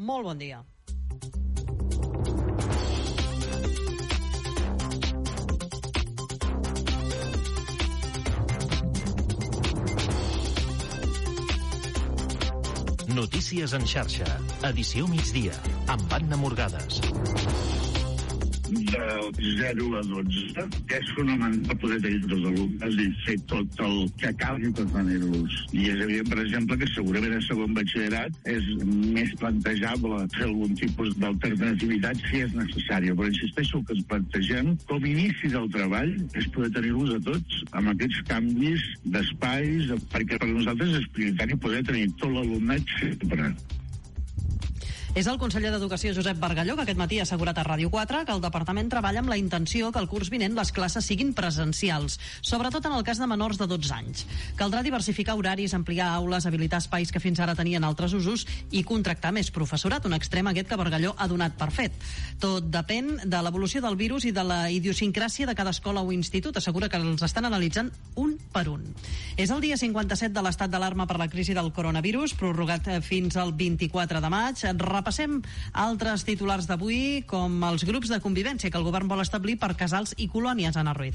Molt bon dia. Notícies en xarxa, edició migdia, amb Anna Morgades. Del 0 a 12, que és fonamental poder tenir tots els alumnes i fer tot el que calgui per tenir-los. I és evident, per exemple, que segurament a segon batxillerat és més plantejable fer algun tipus d'alternativitat si és necessària. Però insisteixo que ens plantegem com a inici del treball és poder tenir-los a tots amb aquests canvis d'espais, perquè per nosaltres és prioritari poder tenir tot l'alumnat sempre. És el conseller d'Educació, Josep Bargalló, que aquest matí ha assegurat a Ràdio 4 que el departament treballa amb la intenció que el curs vinent les classes siguin presencials, sobretot en el cas de menors de 12 anys. Caldrà diversificar horaris, ampliar aules, habilitar espais que fins ara tenien altres usos i contractar més professorat, un extrem aquest que Bargalló ha donat per fet. Tot depèn de l'evolució del virus i de la idiosincràsia de cada escola o institut. Assegura que els estan analitzant un per un. És el dia 57 de l'estat d'alarma per la crisi del coronavirus, prorrogat fins al 24 de maig. Repassem altres titulars d'avui, com els grups de convivència que el govern vol establir per casals i colònies. Anna Ruiz.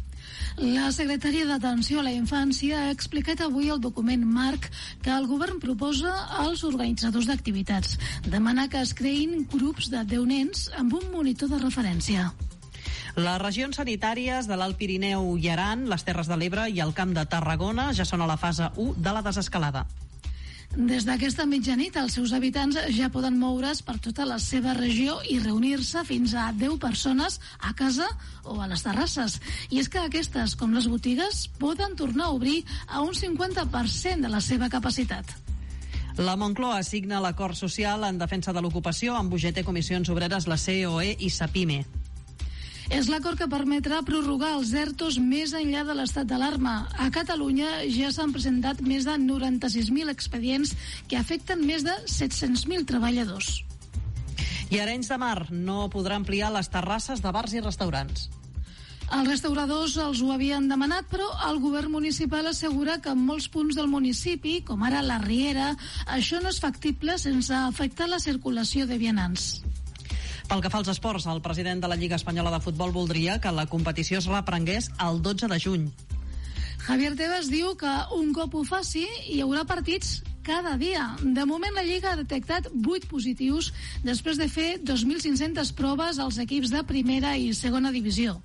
La secretària d'Atenció a la Infància ha explicat avui el document marc que el govern proposa als organitzadors d'activitats. Demanar que es creïn grups de 10 nens amb un monitor de referència. Les regions sanitàries de l'Alt Pirineu i Aran, les Terres de l'Ebre i el Camp de Tarragona ja són a la fase 1 de la desescalada. Des d'aquesta mitjanit, els seus habitants ja poden moure's per tota la seva regió i reunir-se fins a 10 persones a casa o a les terrasses. I és que aquestes, com les botigues, poden tornar a obrir a un 50% de la seva capacitat. La Moncloa signa l'acord social en defensa de l'ocupació amb UGT, Comissions Obreres, la COE i Sapime. És l'acord que permetrà prorrogar els ERTOs més enllà de l'estat d'alarma. A Catalunya ja s'han presentat més de 96.000 expedients que afecten més de 700.000 treballadors. I Arenys de Mar no podrà ampliar les terrasses de bars i restaurants. Els restauradors els ho havien demanat, però el govern municipal assegura que en molts punts del municipi, com ara la Riera, això no és factible sense afectar la circulació de vianants. Pel que fa als esports, el president de la Lliga Espanyola de Futbol voldria que la competició es reprengués el 12 de juny. Javier Tebas diu que un cop ho faci hi haurà partits cada dia. De moment la Lliga ha detectat 8 positius després de fer 2.500 proves als equips de primera i segona divisió.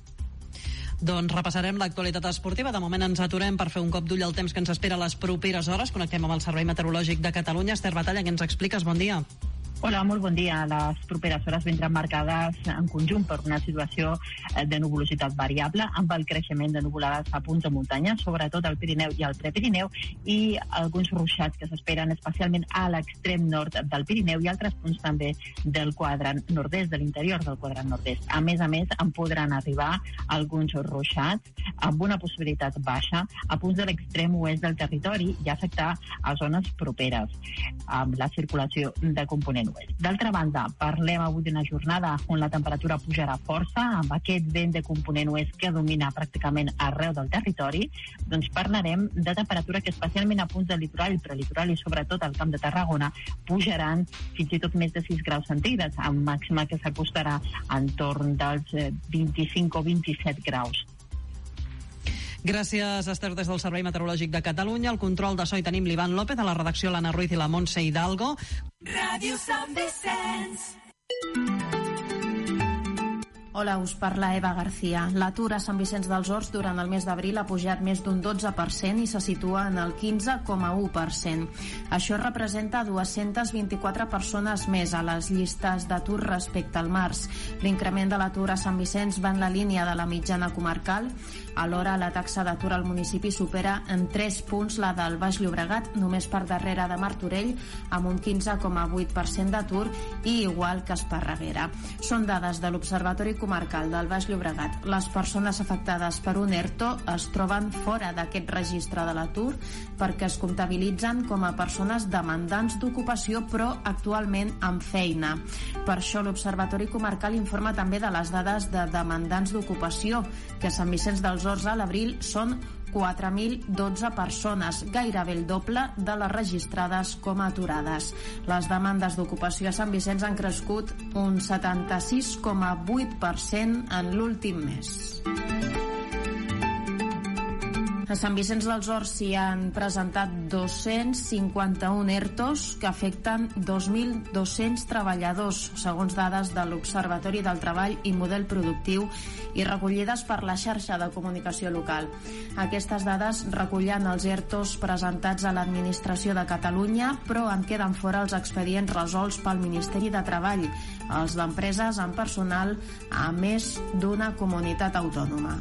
Doncs repassarem l'actualitat esportiva. De moment ens aturem per fer un cop d'ull al temps que ens espera a les properes hores. Connectem amb el Servei Meteorològic de Catalunya. Esther Batalla, què ens expliques? Bon dia. Hola, molt bon dia. Les properes hores vindran marcades en conjunt per una situació de nuvolositat variable, amb el creixement de nuvolades a punts de muntanya, sobretot al Pirineu i al Prepirineu, i alguns ruixats que s'esperen especialment a l'extrem nord del Pirineu i altres punts també del quadrant nord-est, de l'interior del quadrant nord-est. A més, en podran arribar alguns ruixats amb una possibilitat baixa a punts de l'extrem oest del territori i afectar a zones properes amb la circulació de component oest. D'altra banda, parlem avui d'una jornada on la temperatura pujarà força, amb aquest vent de component oest que domina pràcticament arreu del territori. Doncs parlarem de temperatura que especialment a punts del litoral, prelitoral i sobretot al Camp de Tarragona pujaran fins i tot més de 6 graus centígrads, amb màxima que s'acostarà entorn dels 25 o 27 graus. Gràcies, Esther, des del Servei Meteorològic de Catalunya. Al control de so hi tenim l'Ivan López, a la redacció l'Anna Ruiz i la Montse Hidalgo. Ràdio Sant Vicenç. Hola, us parla Eva García. L'atur a Sant Vicenç dels Horts durant el mes d'abril ha pujat més d'un 12% i se situa en el 15,1%. Això representa 224 persones més a les llistes d'atur respecte al març. L'increment de l'atur a Sant Vicenç va en la línia de la mitjana comarcal. Alhora, la taxa d'atur al municipi supera en 3 punts la del Baix Llobregat, només per darrere de Martorell, amb un 15,8% d'atur i igual que Esparreguera. Són dades de l'Observatori Comarcal del Baix Llobregat. Les persones afectades per un ERTO es troben fora d'aquest registre de l'atur perquè es comptabilitzen com a persones demandants d'ocupació però actualment amb feina. Per això l'Observatori Comarcal informa també de les dades de demandants d'ocupació, que a Sant Vicenç dels Horts a l'abril són 4.012 persones, gairebé el doble de les registrades com a aturades. Les demandes d'ocupació a Sant Vicenç han crescut un 76,8% en l'últim mes. A Sant Vicenç dels Horts s'hi han presentat 251 ERTOs que afecten 2.200 treballadors, segons dades de l'Observatori del Treball i Model Productiu i recollides per la xarxa de comunicació local. Aquestes dades recullen els ERTOs presentats a l'Administració de Catalunya, però en queden fora els expedients resolts pel Ministeri de Treball, els d'empreses amb personal a més d'una comunitat autònoma.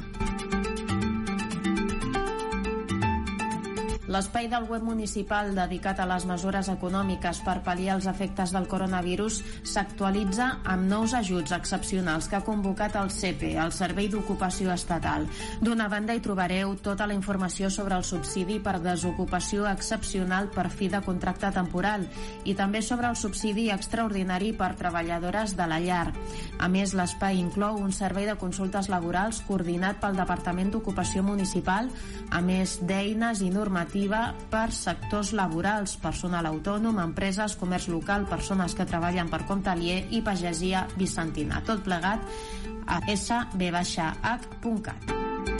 L'espai del web municipal dedicat a les mesures econòmiques per pal·liar els efectes del coronavirus s'actualitza amb nous ajuts excepcionals que ha convocat el CEPE, el Servei d'Ocupació Estatal. D'una banda hi trobareu tota la informació sobre el subsidi per desocupació excepcional per fi de contracte temporal i també sobre el subsidi extraordinari per treballadores de la llar. A més, l'espai inclou un servei de consultes laborals coordinat pel Departament d'Ocupació Municipal, a més d'eines i normativa per sectors laborals, personal autònom, empreses, comerç local, persones que treballen per compte aliè i pagesia vicentina. Tot plegat a sb-h.cat.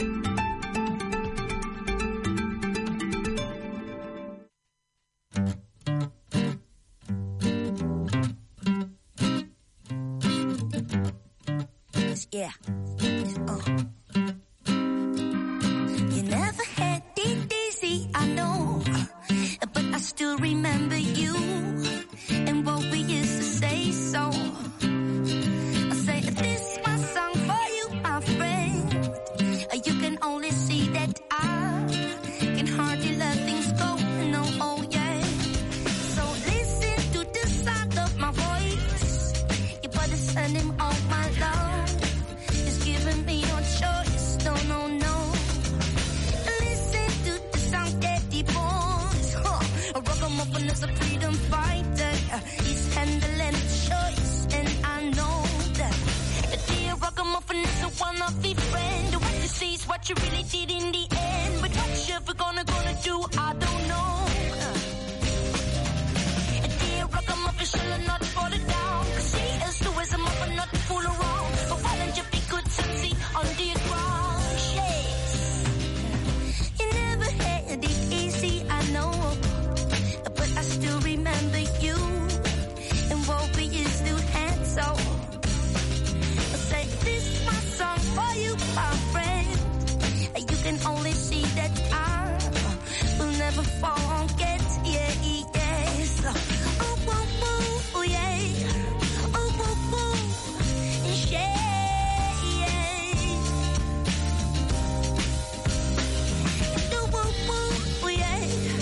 Yeah. You never had it easy, I know, but I still remember you and what we used to say. So I say this is my song for you, my friend. You can only see that I can hardly let things go. No, oh yeah. So listen to the sound of my voice. You better send him all my love. He's giving me no choice. No, no, no. Ragamuffin is a freedom fighter. He's handling his choice, and I know that. The dear Ragamuffin is a wannabe friend. What you see is what you really did in the end. But what you're gonna do, I don't know. The dear Ragamuffin shall not fall down. 'Cause he is the wisdom of a not to fool around. But why don't you be good, sexy, on the ground? Yes. You never had it easy, I know. I still remember you and what we used to have. So I say this is my song for you, my friend. You can only see that I will never forget. Yeah, yes. Oh, oh, oh, yeah. Oh, oh, oh, yeah, yeah. Oh, oh, oh, yeah.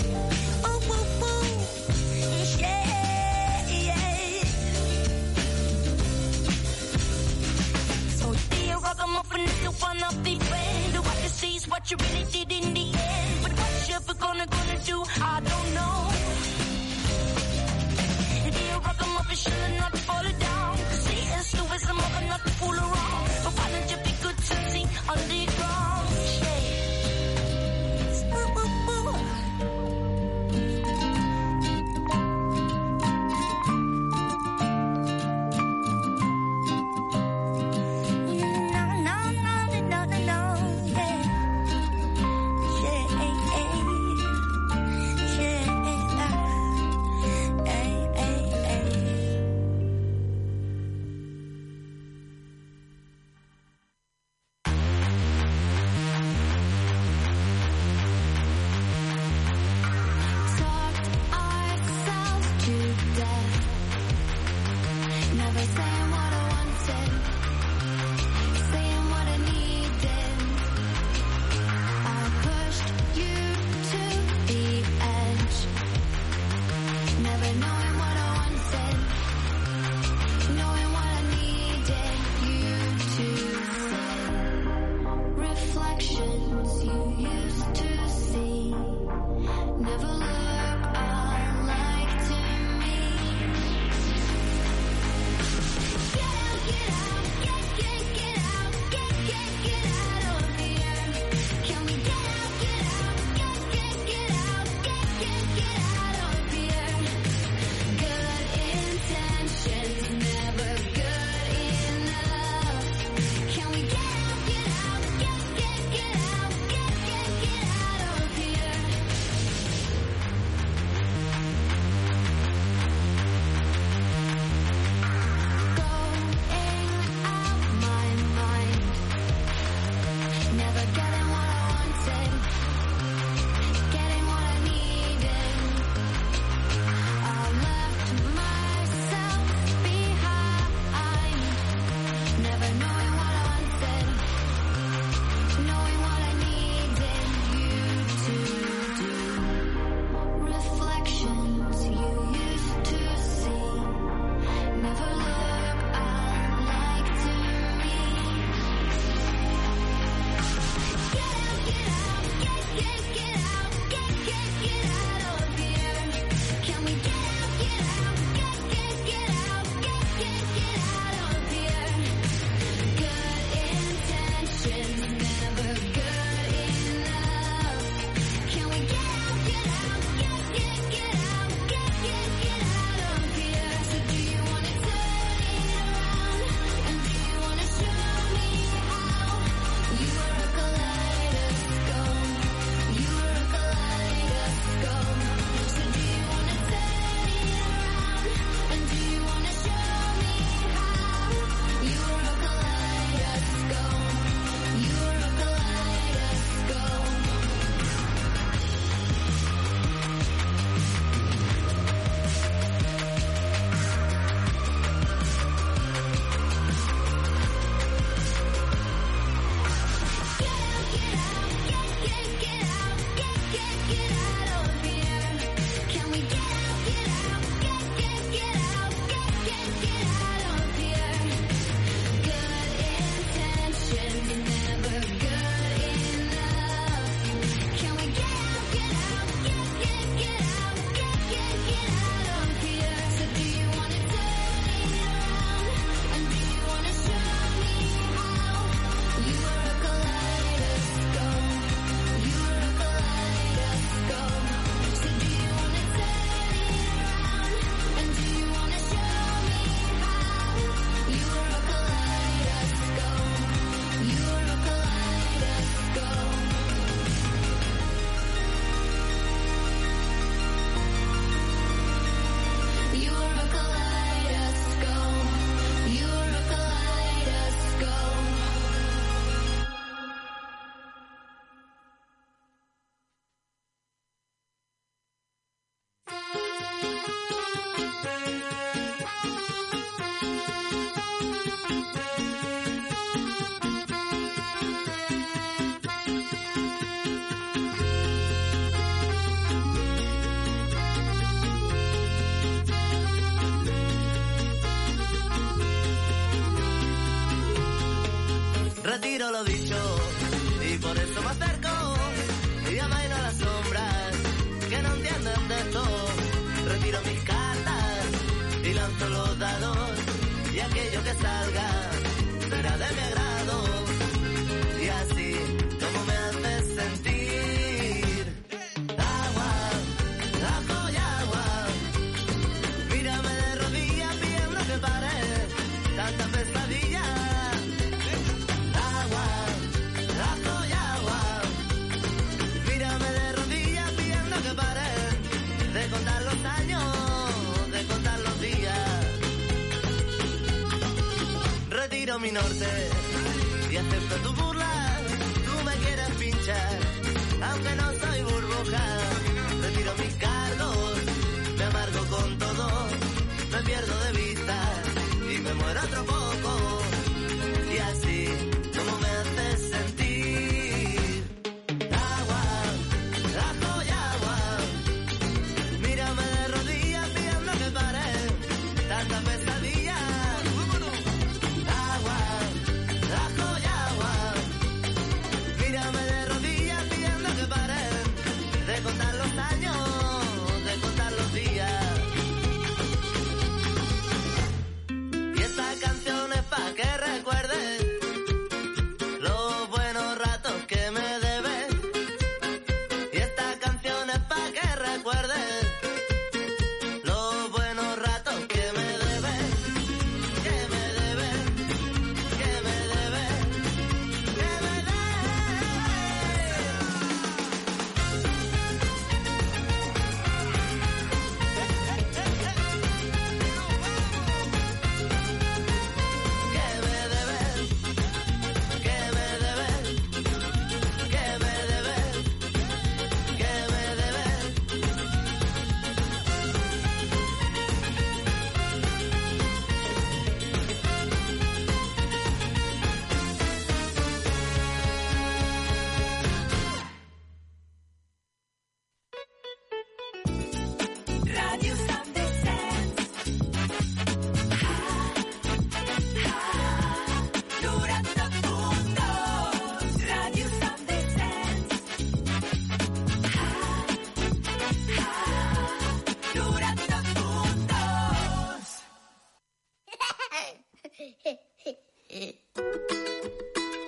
Ragamuffin is the one of the friend. What you see is what you really did in the end. But what you're gonna do, I don't know. Dear Ragamuffin should not fall down. 'Cause he is the wisdom of not to fool around. But why don't you be good to see on the ground? Yes. Ooh, ooh, ooh. retiro lo dicho y por eso me acerco y amaino las sombras que no entienden de esto. Retiro mis cartas y lanzo los dados y aquello que salga será de mi agrado. Y así como me haces sentir agua, ajo y agua. Mírame de rodillas pidiendo que pare tanta pesadilla. Agua, ajo y agua. Mírame de rodillas pidiendo que pare de contar los años, de contar los días. Retiro mi norte y acepto tu burla. Tú me quieres pinchar, aunque no soy burbuja. Retiro mis cargos, me amargo con todo, me pierdo de vista y me muero otro poco. Y así como me haces sentir agua, ajo y agua. Mírame de rodillas pidiendo que pare tanta pesadilla. Agua, ajo y agua. Mírame de rodillas pidiendo que pare de contar los años, de contar los días. Y esta canción es pa' que recuerdes los buenos ratos que me debes. Y esta canción es pa' que recuerdes los buenos ratos que me debes, que me debes, que me debes, que me Radio Sound Descent. 90.2 Radio Sound Descent. 90.2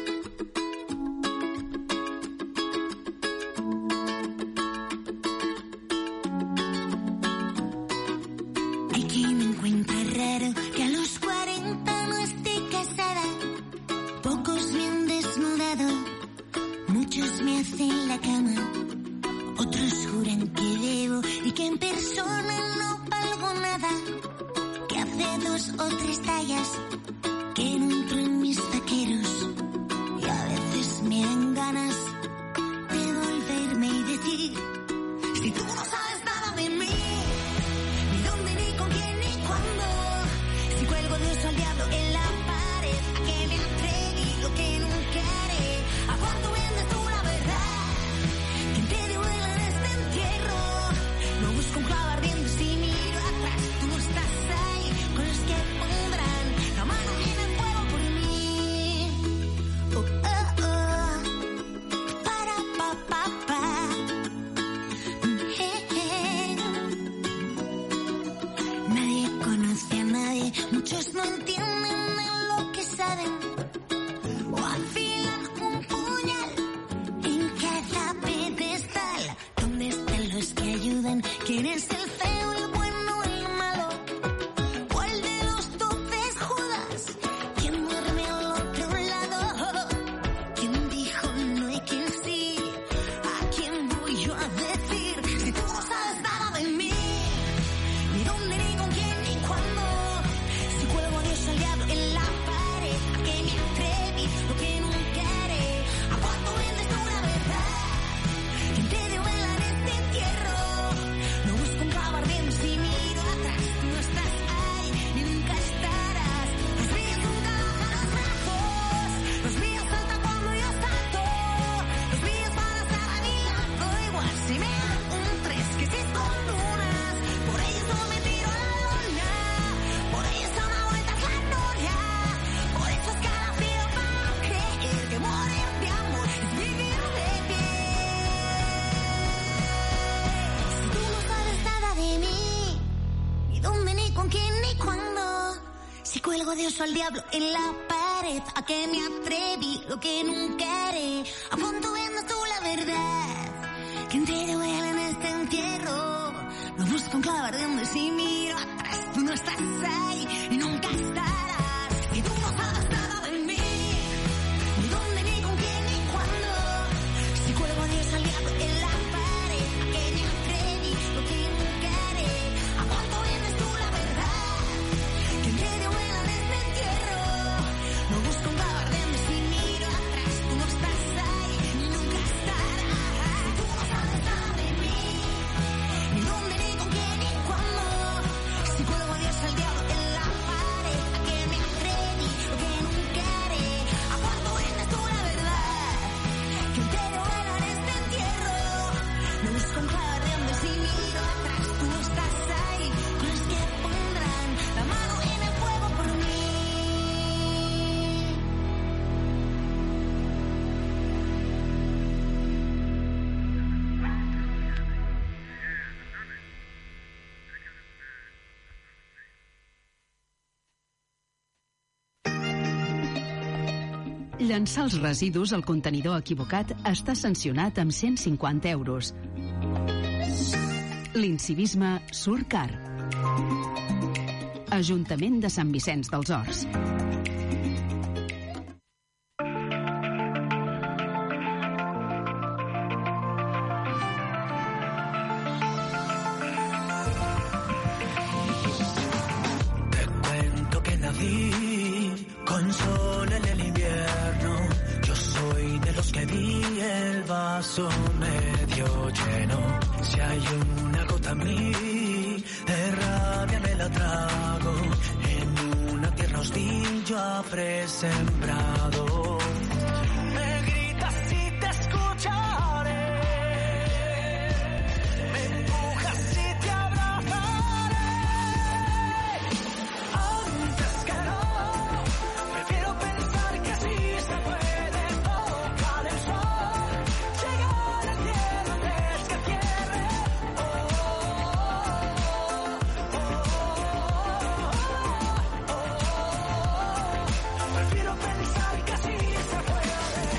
Hay quien me encuentra raro que a los 40 no esté casada. Pocos me han desnudado, muchos me hacen la cama. Otros juran que debo y que en persona no valgo nada. Que hace 2 o 3 tallas que no entro en mis taqueros. Y a veces me dan ganas de volverme y decir: si tú no sabes nada de mí, ni dónde, ni con quién, ni cuándo. Si cuelgo de eso al diablo en la pared, que me entregue lo que nunca haré. ¿A cuánto vendes tú la verdad? ¿Quién te dio en este entierro? No busco un clavo ardiendo si miro atrás. Tú no estás ahí con los que pondrán la mano a Dios o al diablo en la pared. A que me atreví, lo que nunca haré. ¿A cuánto vendes tú la verdad? Que entero él en este entierro. Lo busco en clavar de donde si miro atrás. Tú no estás ahí y nunca estarás. Y tú no sabes nada de mí. Ni dónde, ni con quién, ni cuándo. Si cuelgo a Dios al diablo en la pared. A que me atreví, lo que nunca haré. ¿A cuánto vendes tú la verdad? Que entero él en este entierro. Lo busco en clavar de donde si miro atrás. Tú no estás ahí y nunca estarás. Tú no sabes nada de mí. Ni dónde, ni con quién, ni cuándo. Si cuelgo a Dios al diablo en la pared. A que me atreví, lo que nunca haré. ¿A cuánto vendes tú la verdad? Que entero era en este entierro. Me busco en clavar de donde si miro atrás. Tú no estás ahí con los que pondrán la mano en el fuego por mí. Llançar els residus al contenidor equivocat està sancionat amb 150 euros. L'incivisme surt car. Ajuntament de Sant Vicenç dels Horts. Te cuento que nací con sol en el invierno. Yo soy de los que vi el vaso medio lleno. Si hay una gota en mí, de rabia me la trago. En una tierra hostil yo habré sembrado. Me gritas y te escucharé. Me empujas y te abrazaré. Antes que no, prefiero pensar que sí se puede tocar el sol, llegar al cielo antes que cierre. Prefiero pensar que sí se puede.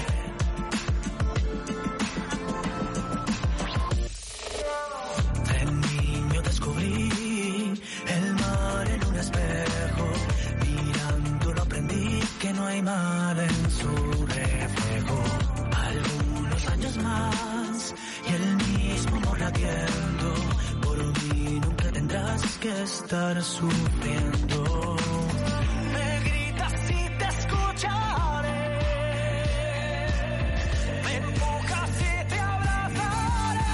De niño descubrí el mar en un espejo. Mirándolo aprendí que no hay mal en su reflejo. Algunos años más y el mismo amor latiendo. Por mí nunca tendrás que estar sufriendo. Me gritas y te escucharé. Me empujas y te abrazaré.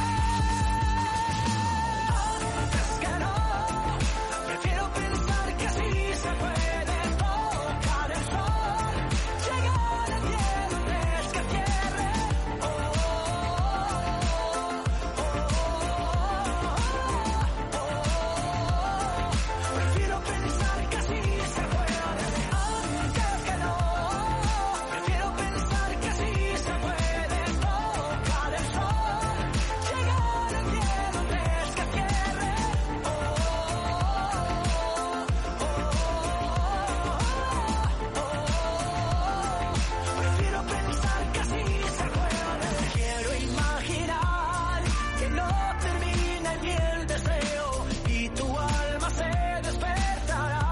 Antes que no, prefiero pensar que sí se puede tocar el sol, llegar al cielo antes que cierre. Prefiero pensar que sí se puede. Antes que no, prefiero pensar que sí se puede tocar el sol, llegar al cielo antes que cierre. Prefiero pensar que sí se puede. Quiero imaginar que no termina en el deseo y tu alma se despertará.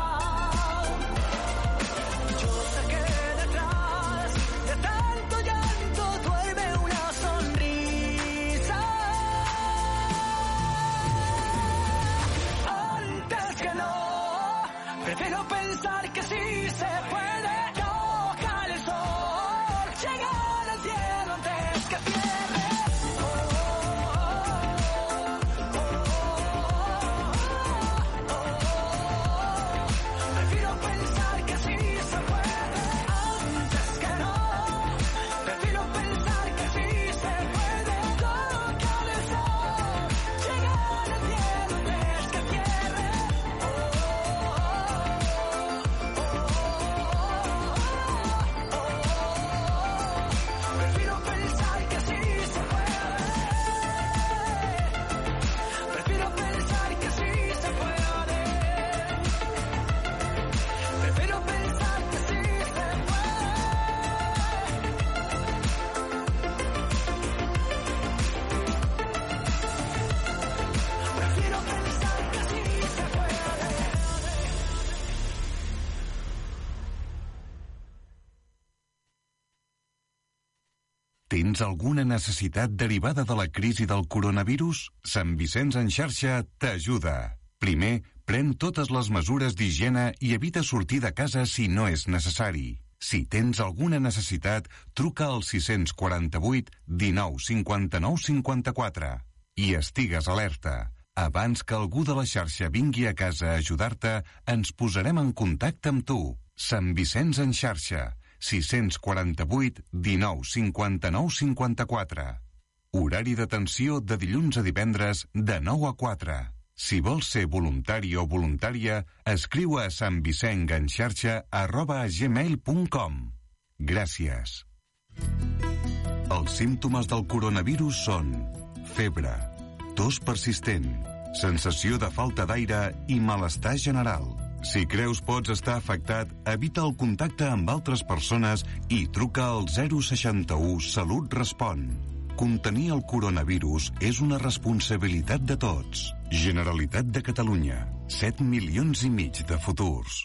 Yo sé que detrás de tanto llanto duerme una sonrisa. Antes que no, prefiero pensar que sí se puede tocar el sol, llegar al cielo antes que cierre. Prefiero pensar que sí se puede. Antes que no, prefiero pensar que sí se puede tocar el sol, llegar al cielo antes que cierre. Tens alguna necessitat derivada de la crisi del coronavirus? Sant Vicenç en xarxa t'ajuda. Primer, pren totes les mesures d'higiene i evita sortir de casa si no és necessari. Si tens alguna necessitat, truca al 648 19 59 54. I estigues alerta. Abans que algú de la xarxa vingui a casa a ajudar-te, ens posarem en contacte amb tu. Sant Vicenç en xarxa. 648 19 59 54. Horari d'atenció de dilluns a divendres de 9 a 4. Si vols ser voluntari o voluntària, escriu a santvicençenxarxa@gmail.com. Gràcies. Els símptomes del coronavirus són febre, tos persistent, sensació de falta d'aire i malestar general. Si creus pots estar afectat, evita el contacte amb altres persones i truca al 061 Salut Respon. Contenir el coronavirus és una responsabilitat de tots. Generalitat de Catalunya. 7 milions i mig de futurs.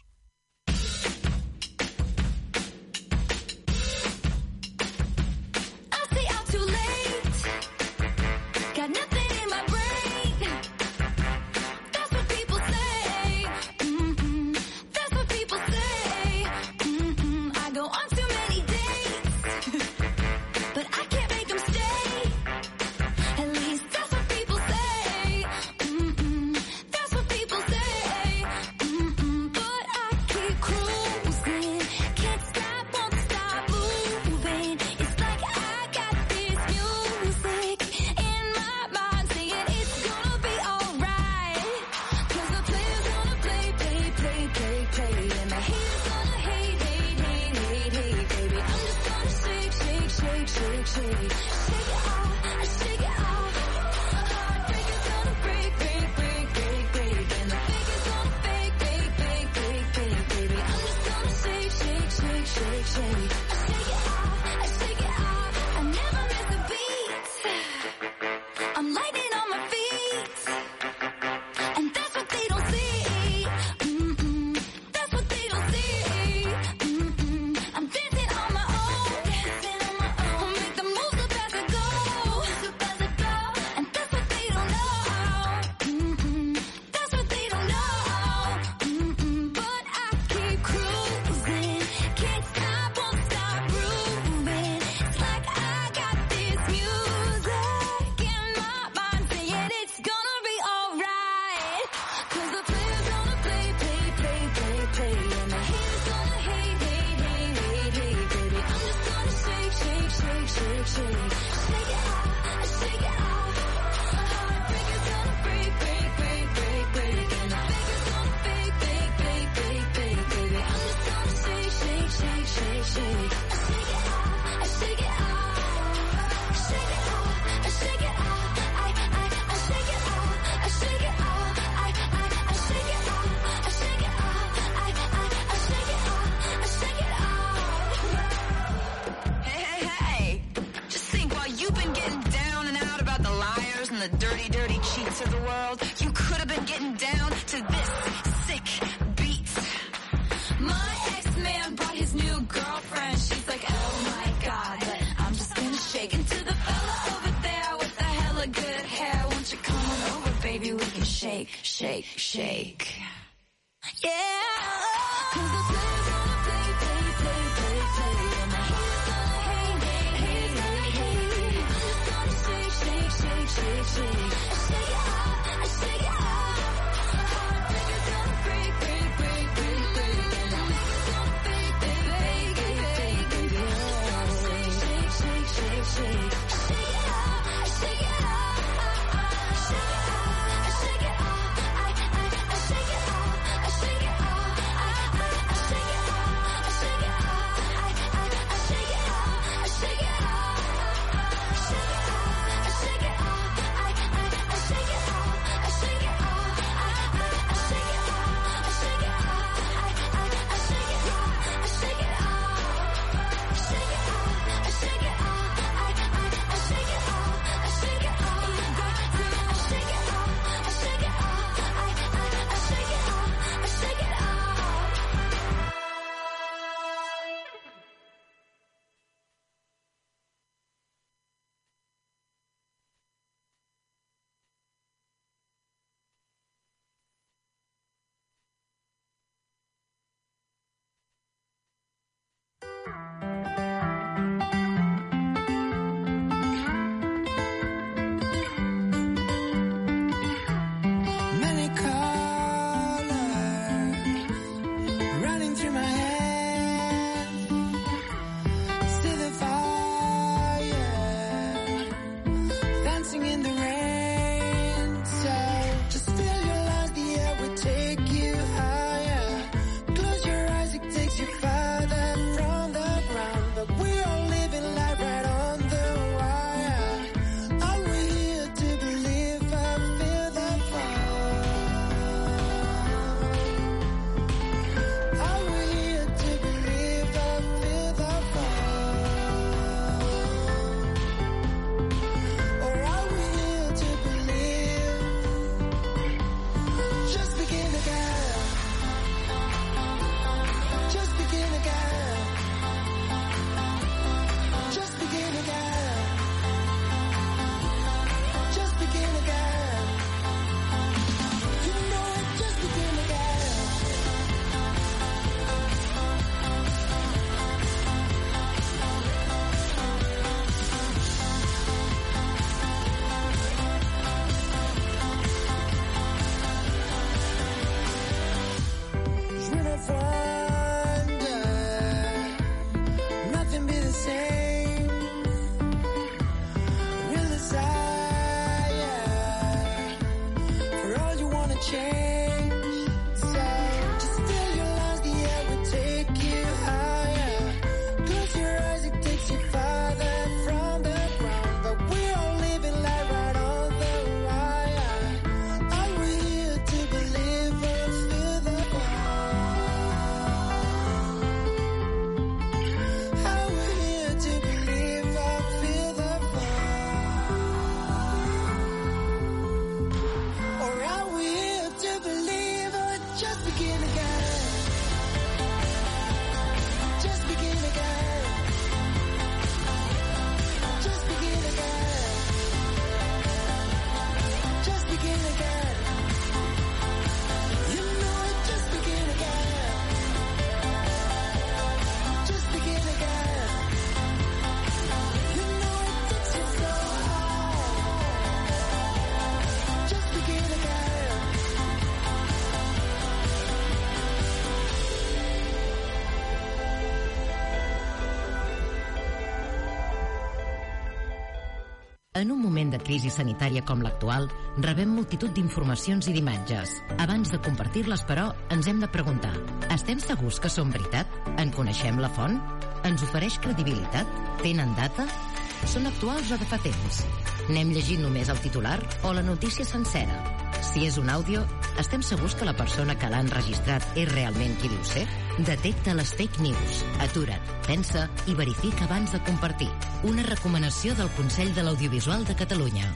En un moment de crisi sanitària com l'actual, rebem multitud d'informacions i d'imatges. Abans de compartir-les, però, ens hem de preguntar: estem segurs que són veritat? En coneixem la font? Ens ofereix credibilitat? Tenen data? Són actuals o de fa temps? N'hem llegit només el titular o la notícia sencera? Si és un àudio, estem segurs que la persona que l'ha enregistrat és realment qui diu ser? Detecta les fake news. Atura't, pensa i verifica abans de compartir. Una recomanació del Consell de l'Audiovisual de Catalunya.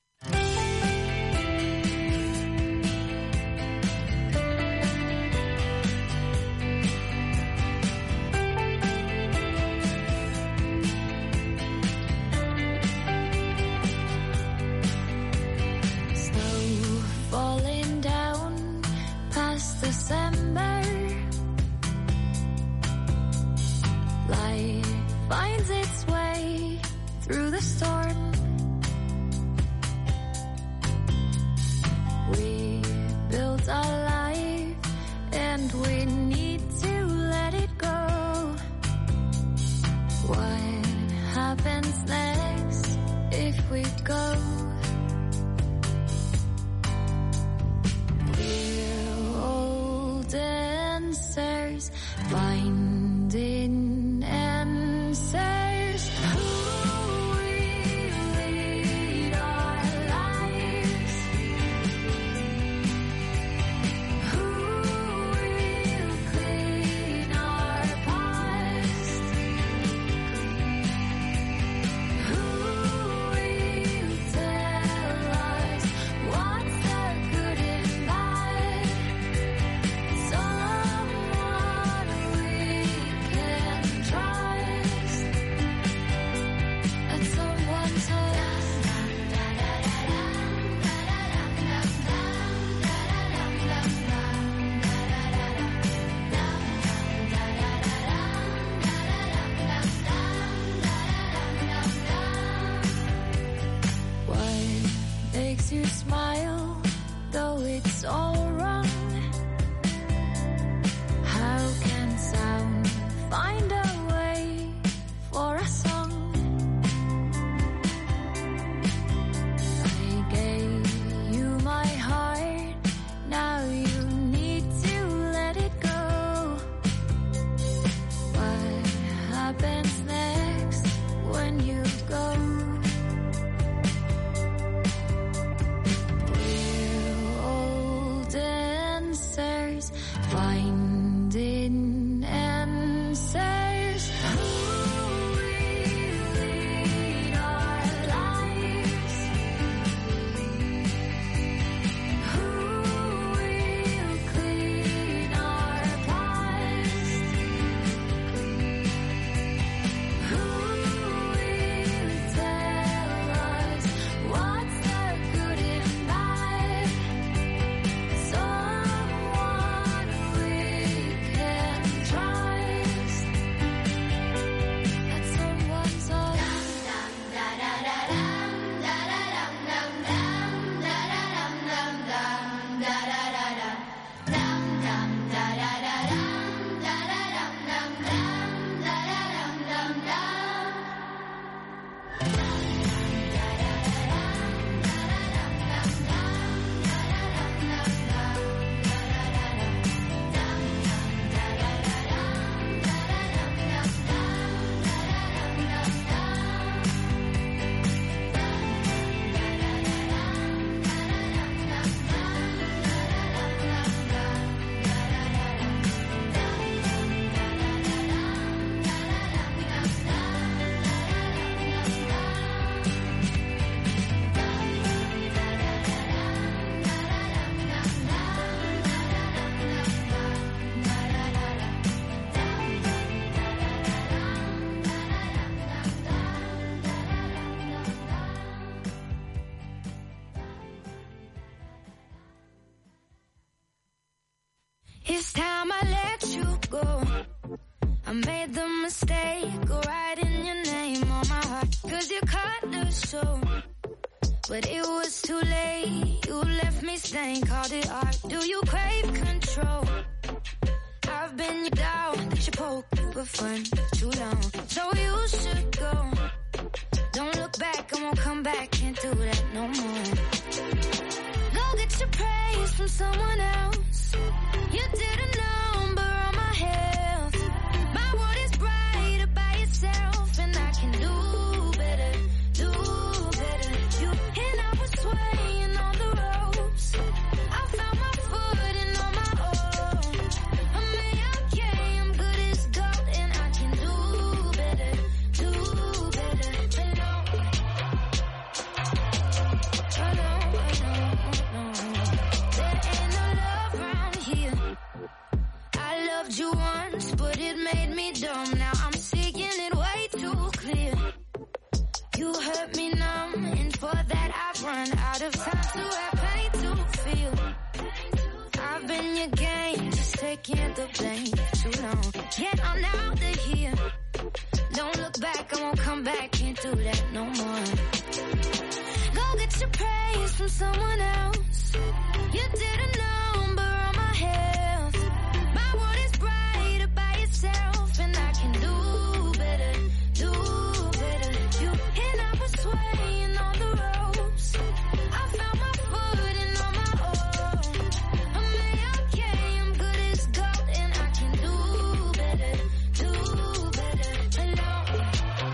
It's time I let you go. I made the mistake of writing your name on my heart, 'cause you cut the show. But it was too late, you left me stained, called it art. Do you crave control? I've been down, that you poke, you were fun too long. So you should go, don't look back back, I won't come back, can't do that no more. Go get your praise from someone else. You did a number on my health. My world is brighter by yourself, and I can do better, do better. You and I was swaying on the ropes. I found my footing on my own. I'm okay, I'm good as gold, and I can do better, do better. I know. There ain't no love around here. I loved you once, but it made me dumb. Now I'm seeing it way too clear. You hurt me numb, and for that I've run out of time to have pain to feel. I've been your game, just taking the blame for too long. Yet I'm out of here. Don't look back, I won't come back, can't do that no more. Go get your praise from someone else. You did a number on my health. My world is brighter by yourself, and I can do better, do better. You and I was swaying on the ropes. I found my footing on my own. I'm okay, I'm good as gold, and I can do better, do better. Alone.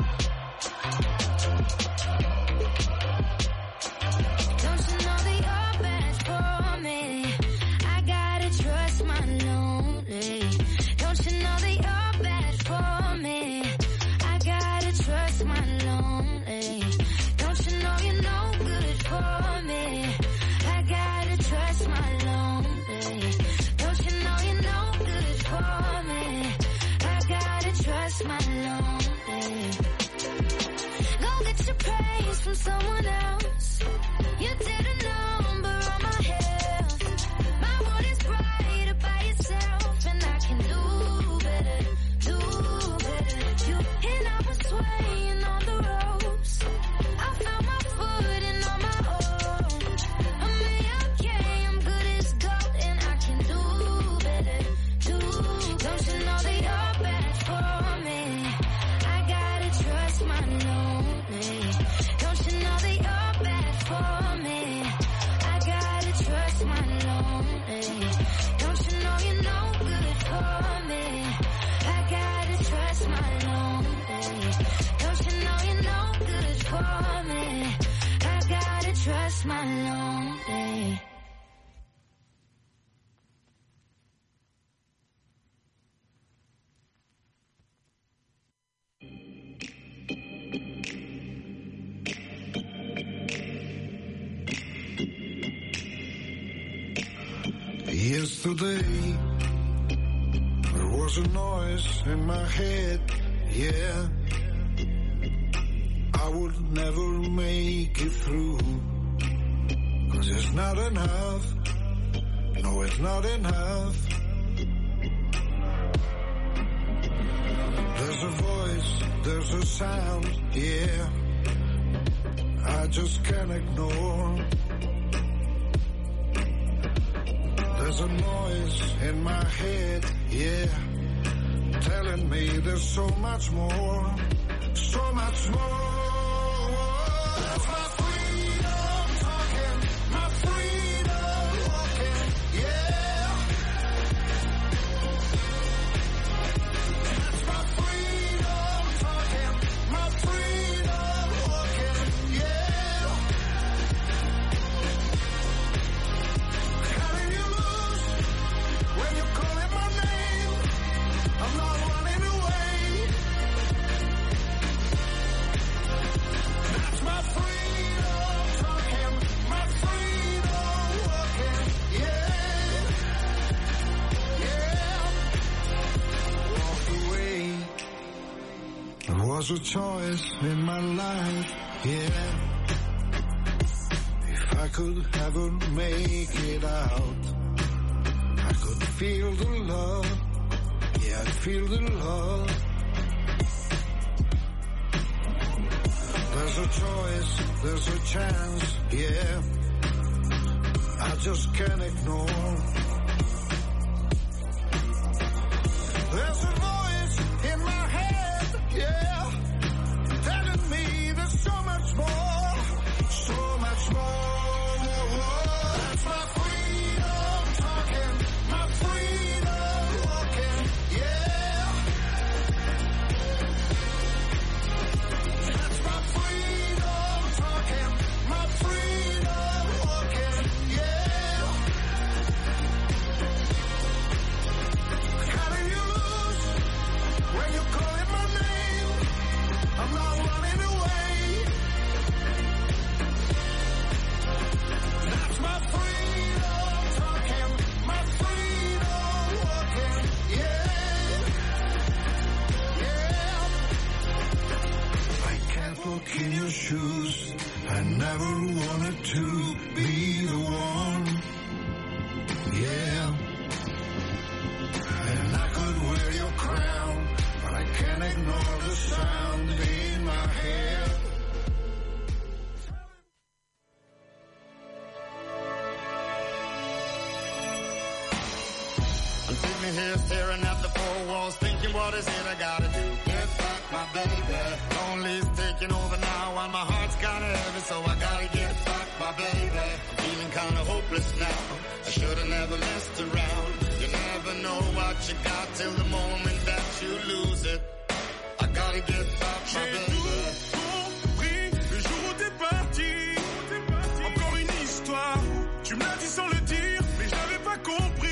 Don't you know that you're bad for me? I gotta trust my lonely. Don't you know that you're bad for me? I gotta trust my lonely. Don't you know you're no good for me? I gotta trust my lonely. Don't you know you're no good for me? I gotta trust my lonely. Go get your praise from someone else. You did a number on my health. My world is brighter by yourself, and I can do better, do better. You and I was swaying on the ropes. I found my footing on my own. I'm okay, I'm good as gold, and I can do better, do. Don't you know that you're bad for me? I gotta trust my lonely. Don't you know that you're bad for me? I gotta trust my lonely. Don't you know you're no good for me? I gotta trust my lonely. Don't you know you're no good for me? I gotta trust my lonely. Yesterday, there was a noise in my head, yeah. I would never make it through, 'cause it's not enough, no it's not enough. There's a voice, there's a sound, yeah, I just can't ignore. There's a noise in my head, yeah, telling me there's so much more, so much more. That's my freedom talking, my freedom walking, yeah. That's my freedom talking, my freedom walking, yeah. Cutting you loose when you're calling my name. I'm not running away. That's my freedom talking, my freedom walking, yeah, yeah. Walk away. There was a choice in my life, yeah. If I could ever make it out, I could feel the love, yeah, I feel the love. There's a choice, there's a chance, yeah, I just can't ignore. There's a voice in my head, yeah, telling me there's so much more. walk in your shoes. I never wanted to be the one. Yeah. And I could wear your crown, but I can't ignore the sound in my head. I'm sitting here staring at the four walls, thinking what is it I gotta do? Get back my baby. Lonely's taking over now and my heart's kinda heavy, so I gotta get back my baby. I'm feeling kinda hopeless now. I should've never messed around. You never know what you got till the moment that you lose it. I gotta get back my baby. J'ai compris le jour où t'es parti. Encore une histoire. Tu me l'as dit sans le dire, mais je n'avais pas compris.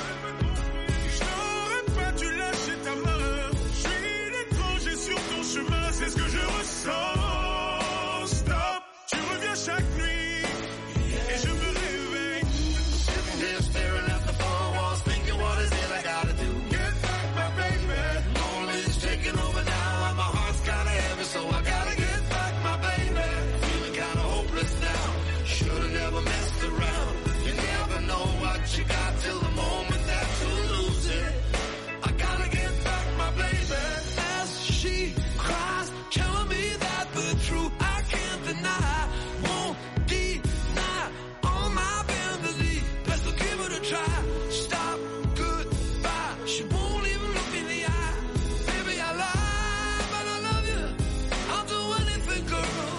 C'est ce que je ressens. Stop, tu reviens chaque nuit et je me réveille. Sitting here staring at the four walls, thinking what is it I gotta do? Get back my baby. Lonely's taking over now and my heart's kinda heavy, so I gotta get back my baby. Feeling kinda hopeless now. Should've never messed around. You never know what you got till the moment that you lose it. I gotta get back my baby. As she cries, telling me that the truth I can't deny, won't deny all my vanity. Best to give it a try. Stop, goodbye. She won't even look me in the eye. Baby, I lie, but I love you. I'll do anything, girl.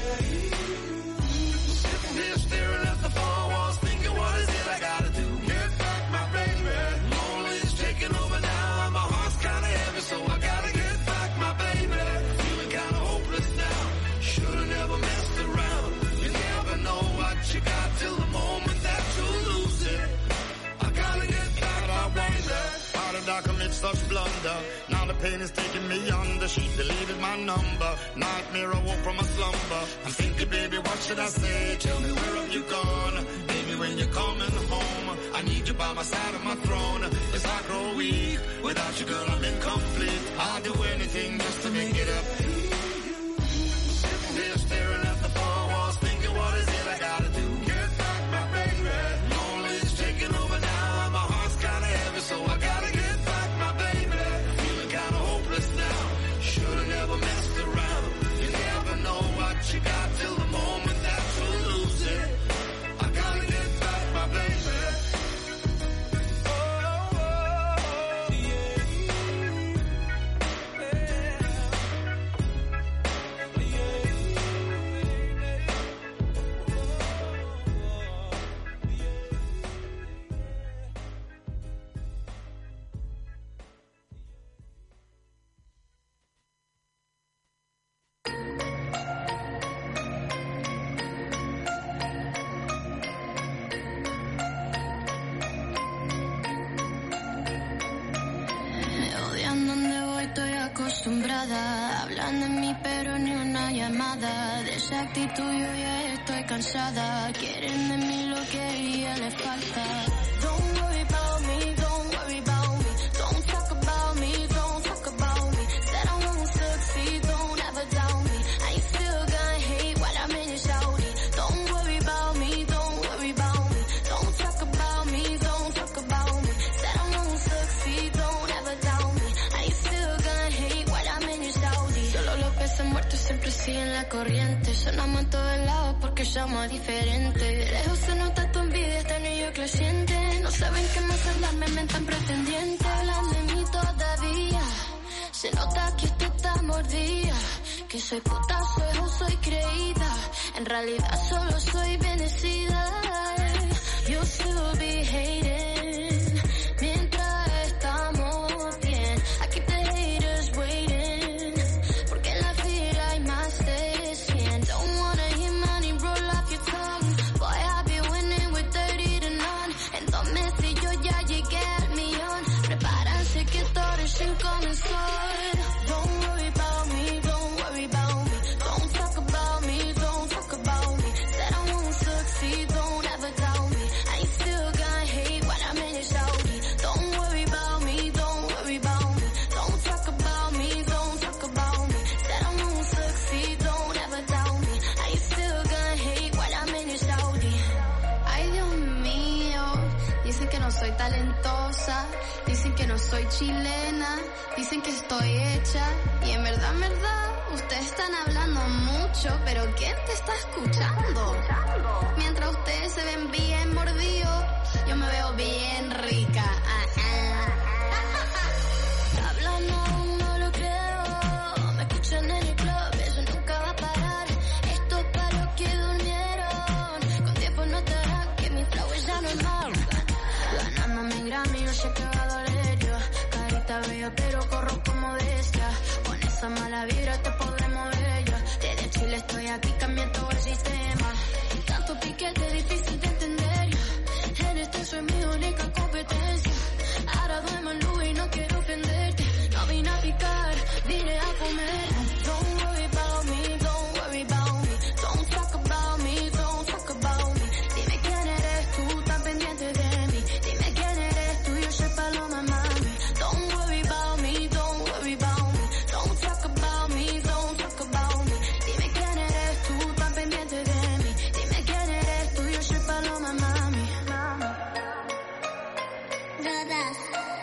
Sitting here staring at the four walls, thinking what is it I gotta do? Get back my baby. Lonely's taking over now and my heart's kinda heavy, so I gotta get back my baby. Feeling kinda hopeless now. Should've never messed around. You never know what you got till the moment that you lose it. I gotta get back my baby. How did I commit such blunder? Now the pain is taking me under. She deleted my number. Nightmare, I woke from a slumber. I'm thinking, baby, what should I say? Tell me, where have you gone? Baby, when you're coming home, I need you by my side of my throne. As I grow weak, without you, girl, I'm incomplete. I'll do anything just to make it up. Sitting here staring at the four walls, thinking what is it I gotta do? Get back my baby. Lonely's taking over now and my heart's kinda heavy, so I gotta get back my baby. Feeling kinda hopeless now. Should've never messed around. You never know what you got till the moment that you lose it. I gotta get back my baby. Me odian donde voy, estoy acostumbrada. Hablan de mí pero ni una llamada. De esa actitud yo ya estoy cansada. Quieren de mí lo que a ella le falta. Don't worry about me, don't worry about me. Don't talk about me, don't talk about me. Said I won't succeed, don't ever doubt me. I ain't still gonna hate what I'm in your shouty. Don't worry about me, don't worry about me. Don't talk about me, don't talk about me. Said I won't succeed, don't ever doubt me. I ain't still gonna hate what I'm in your shouty. Solo los peces muertos siempre siguen la corriente. Sonamos en todos lados porque somos diferentes. Lejos se nota tu envidia, este niño creciente. No saben qué más hablar, me mentan pretendiente. Hablan de mí todavía. Se nota que esto está mordida. Que soy puta, soy o soy creída. En realidad solo soy bendecida. You'll still be hating. Mientras estamos bien. I keep the haters waiting. Porque en la fila hay más de 100. Don't wanna hear money roll off your tongue. Boy, I'll be winning with 30 to none. En 2 meses yo ya llegué al millón. Prepárense que todo recién comenzó. Don't worry about me, don't worry about me. Don't talk about me, don't talk about me. Said I won't succeed, don't ever doubt me. I ain't still gonna hate soy chilena, dicen que estoy hecha. Y en verdad, ustedes están hablando mucho, pero ¿quién te está escuchando? Mientras ustedes se ven bien mordidos, yo me veo bien rica. Hablan aún, no lo creo. Me escuchan en el club, eso nunca va a parar. Esto es para los que durmieron. Con tiempo no estará, que mi flow es ya normal. Ganándome en Grammy, no sé qué va a doler yo. Carita bella, pero corro como bestia. Con esa mala vibra te podremos ver ya. Desde Chile estoy aquí, cambié todo el sistema. Tanto piquete, difícil de entender yo. En este soy mi única competencia. Ahora duermo en luz y no quiero ofenderte. No vine a picar, vine a comer. Don't worry about me, don't worry about me. Don't talk about me, don't talk about me. Dime quién eres tú, tan pendiente de mí. Dime quién eres tú, yo soy Paloma, mami. Don't worry about me, don't worry about me. Don't talk about me, don't talk about me. Dime quién eres tú, tan pendiente de mí. Dime quién eres tú, yo soy Paloma, mami. Dadas.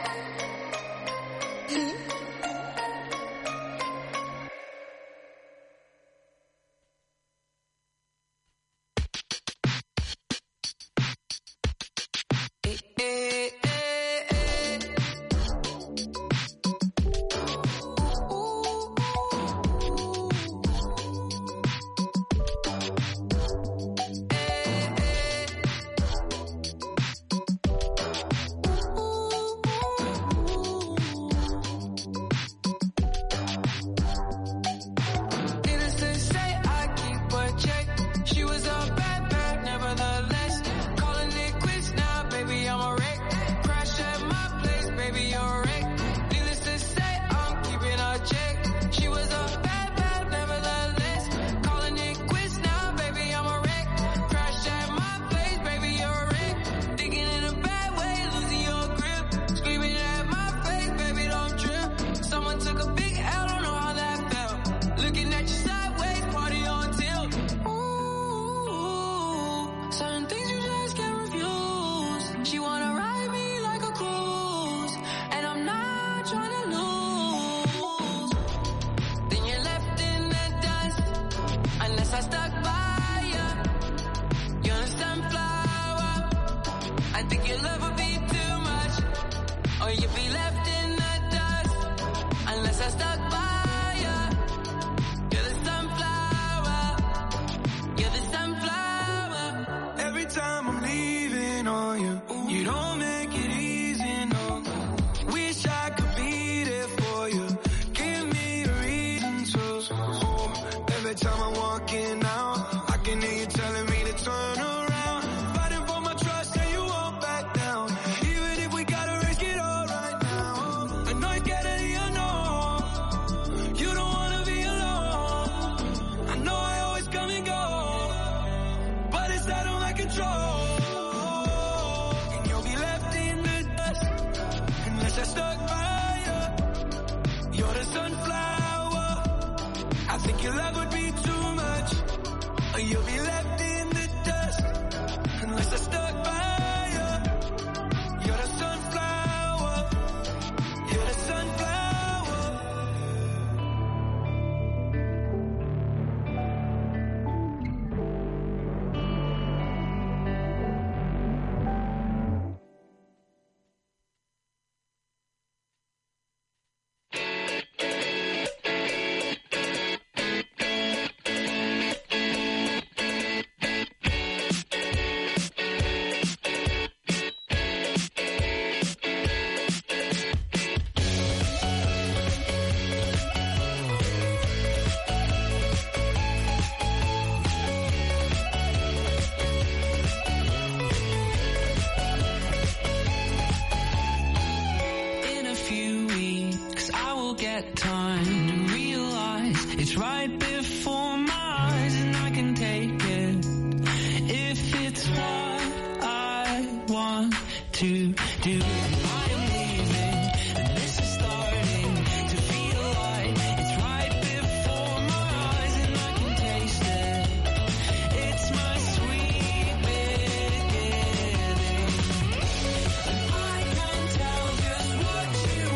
Needless to say, I keep a check. She was a bad bad, nevertheless. Calling it quits now, baby, I'm a wreck. Crash at my place, baby, you're a wreck. Needless to say, I'm keeping a check. She was a bad bad, nevertheless. Calling it quits now, baby, I'm a wreck. Crash at my place, baby, you're a wreck. Thinking in a bad way, losing your grip. Screaming at my face, baby, don't trip. Someone took a big L, don't know how that felt. Looking at you sideways, party on tilt. Ooh, certain things you just can't refuse. She wanna ride me like a cruise, and I'm not trying to lose. Then you're left in the dust, unless I stuck by you. You're a sunflower. I think your love would be too much, or you'd be left in the dust, unless I stuck by you. You're the sunflower. You're the sunflower. Every time I'm leaving on you, you don't make it easy, no. Wish I could be there for you. Give me a reason to. Every time I'm walking out, I can hear you telling me to turn around. Fighting for my trust and you won't back down. Even if we gotta risk it all right now. I know you're scared of the unknown. You don't wanna be alone. I know I always come and go, but it's out of my control. And you'll be left in the dust unless I stuck by you. You're the sunflower. I think your love would be too much, or you'll be left in the dust unless I stuck by you. You're the sunflower. You're the sunflower. In a few weeks, I will get time to realize it's right before my eyes, and I can take it if it's what I want to do. I am leaving, and this is starting to feel like it's right before my eyes, and I can taste it. It's my sweet beginning, and I can tell just what you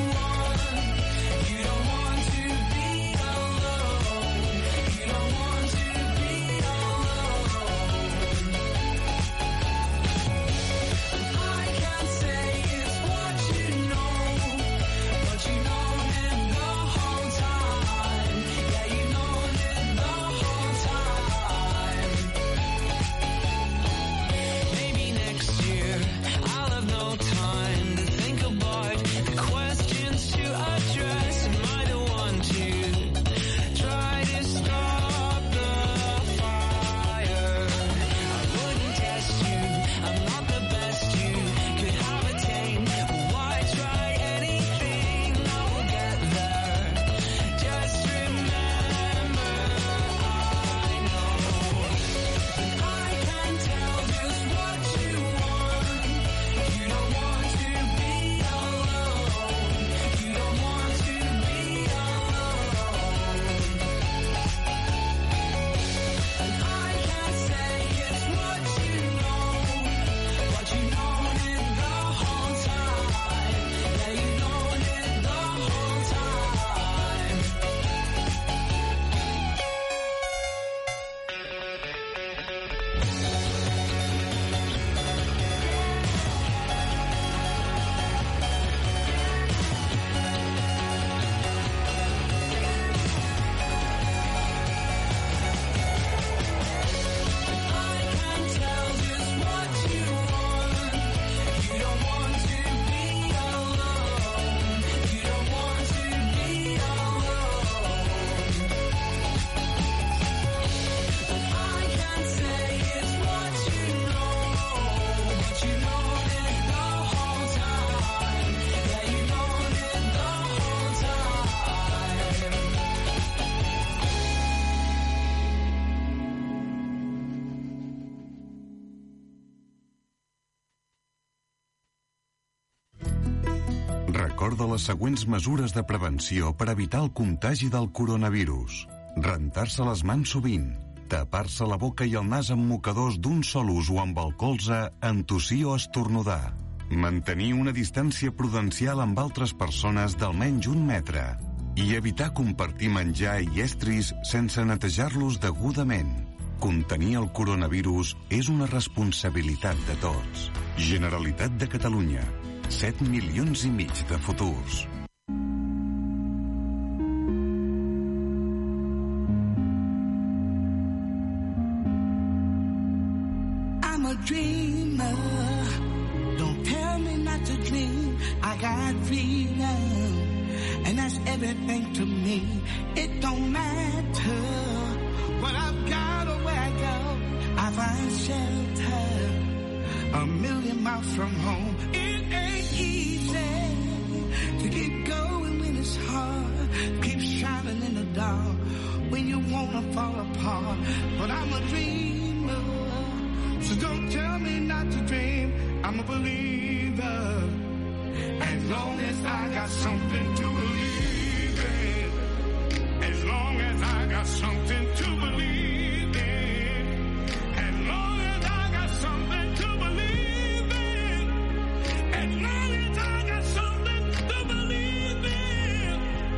Recorda les següents mesures de prevenció per evitar el contagi del coronavirus. Rentar-se les mans sovint, tapar-se la boca i el nas amb mocadors d'un sol ús o amb el colze en tossir o estornudar. Mantenir una distància prudencial amb altres persones d'almenys 1 metre. I evitar compartir menjar i estris sense netejar-los degudament. Contenir el coronavirus és una responsabilitat de tots. Generalitat de Catalunya. 7,5 milions de futurs. I'm a dreamer. Don't tell me not to dream. I got freedom. And that's everything to me. It don't matter what I've got or where I go. I find shelter 1,000,000 miles from home. It ain't easy to keep going when it's hard. Keep shining in the dark when you wanna fall apart. But I'm a dreamer, so don't tell me not to dream. I'm a believer. As long as I got something to believe in. As long as I got something to believe in. As long as I got something to believe in. As long as I got something to believe in.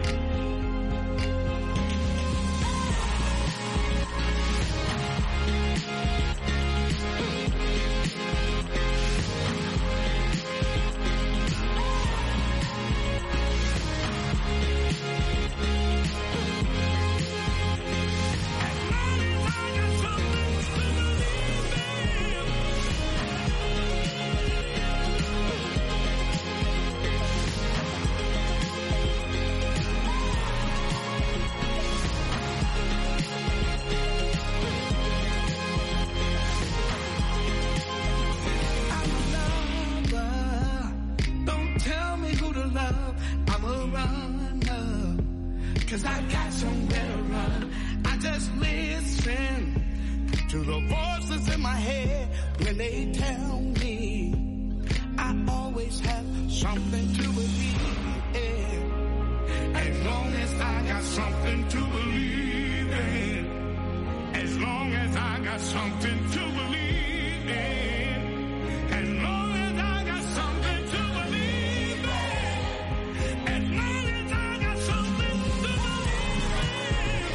Cause I got somewhere to run. I just listen to the voices in my head when they tell me I always have something to believe in. As long as I got something to believe in. As long as I got something to believe in. As long as I got something to believe in. As long as I got something to believe in.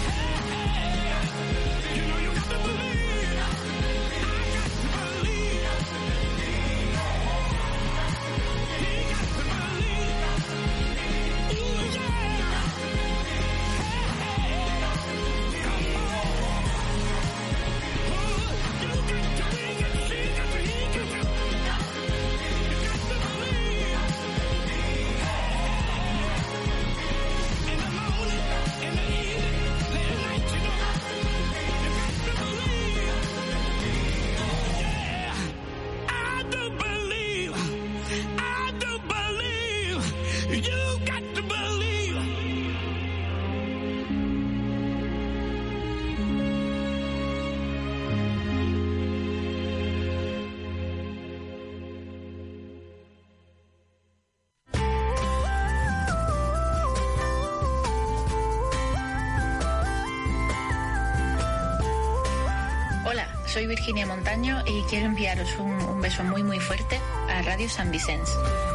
You know you got to believe. I got to believe. He got to believe. Ooh, yeah. Come on. Ooh, you got to believe. She got to, he got to. You got to believe. In the morning, in the evening, late at night, you know. You got to believe. Yeah. I do believe. I do believe. You got to believe. Hola, soy Virginia Montaño y quiero enviaros un beso muy muy fuerte a Radio San Vicens.